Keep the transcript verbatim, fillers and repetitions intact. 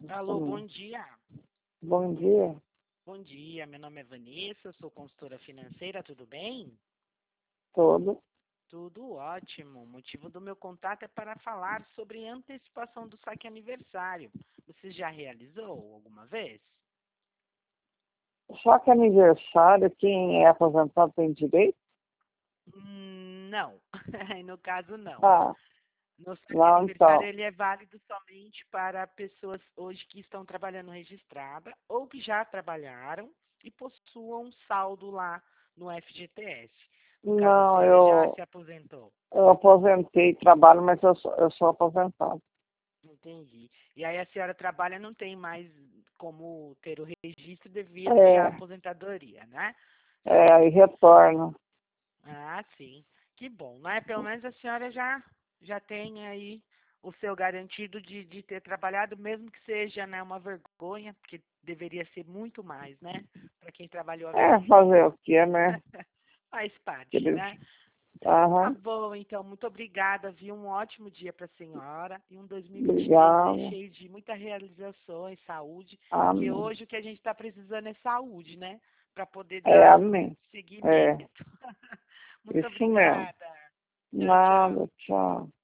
Alô, bom dia. Bom dia. Bom dia, meu nome é Vanessa, sou consultora financeira, tudo bem? Todo. Tudo ótimo. O motivo do meu contato é para falar sobre antecipação do saque aniversário. Você já realizou alguma vez? Só que aniversário, quem é aposentado tem direito? Hum, não, no caso não. Ah, No saque não, aniversário então. ele é válido somente para pessoas hoje que estão trabalhando registrada ou que já trabalharam e possuam saldo lá no F G T S. No caso, a Não, senhora já eu, se aposentou? eu aposentei, trabalho, mas eu sou, eu sou aposentado. Entendi. E aí a senhora trabalha, não tem mais como ter o registro devido já à É, aposentadoria, né? é, Certo. aí retorno. Ah, sim. Que bom, né? Pelo menos a senhora já, já tem aí o seu garantido de, de ter trabalhado, mesmo que seja, né, uma vergonha, porque deveria ser muito mais, né? Para quem trabalhou a vida É, fazer inteira. o quê, né? Faz parte, Eles, né? Tá aham, bom, então, muito obrigada, viu? Um ótimo dia para a senhora e um dois mil e vinte e três aí obrigado. cheio de muita realização e saúde, porque Amém. hoje o que a gente está precisando é saúde, né? Para poder É, dar amém. seguimento. É, Muito isso mesmo. obrigada. Tchau, tchau. Nada, tchau.